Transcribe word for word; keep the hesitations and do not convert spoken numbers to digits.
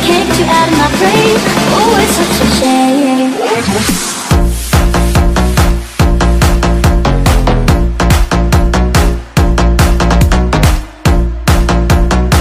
can't get you out of my brain. Oh, it's such a shame.